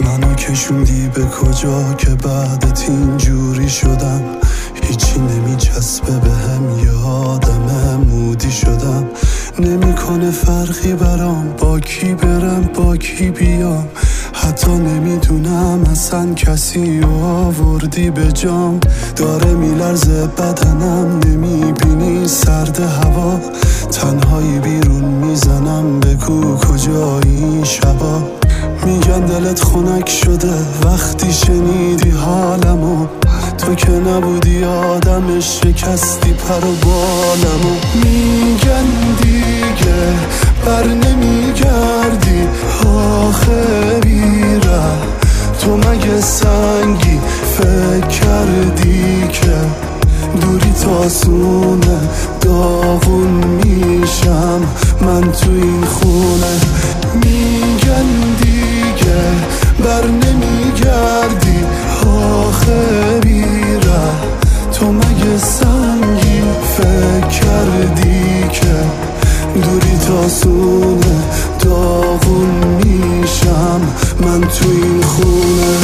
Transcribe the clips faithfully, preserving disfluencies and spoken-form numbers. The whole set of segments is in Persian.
منو کشوندی به کجا که بعدت اینجوری شدم. هیچی نمیچسبه بهم، یه آدم مودی شدم. نمیکنه فرقی برام با کی برم با کی بیام. حتی نمیدونم اصلا کسی رو آوردی به جام. داره میلرزه بدنم، نمیبینی سرد هوا. تنهایی بیرون میزنم، بگو کجایی این شبا. میگن دلت خنک شده وقتی شنیدی حالمو. تو که نبودی آدمش، شکستی پر و بالمو. میگن دیگه بر نمیگردی، آخه بیره تو مگه سنگی. فکر کردی که دوری تاسونه، داغون میشم من تو این خونه. میگن دیگه بر نمیگردی، آخه بیره تو مگه سنگی. فکر کردی که دوری تاسونه، داغون میشم من تو این خونه.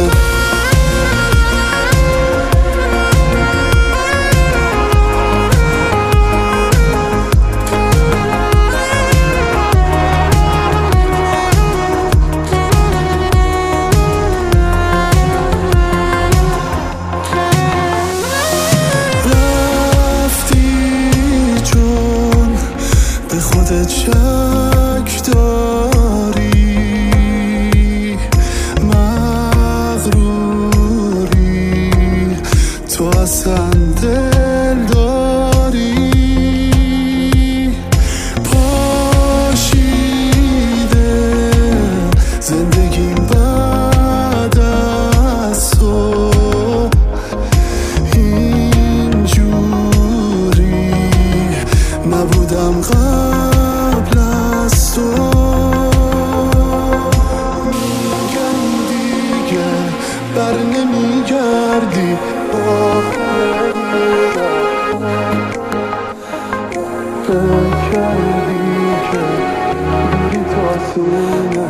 خودت شک داری، مغروری، تو اصلا دل داری. پاشیده زندگیم بعد از تو، اینجوری نبودم قبل از تو. میگن دیگه بر نمیگردی، فکر کردی که دوری تاسونه،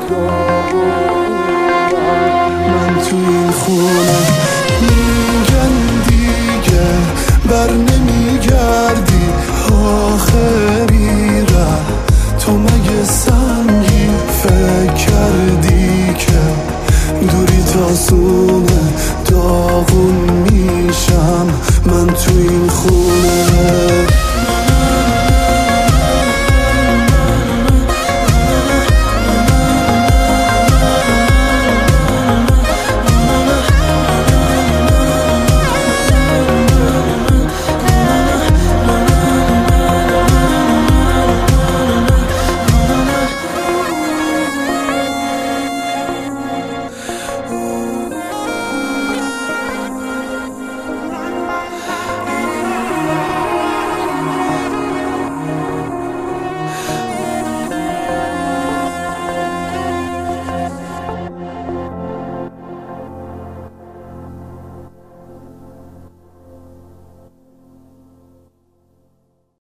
من تو این خونه. میگن دیگه بر نمیگردی، آخه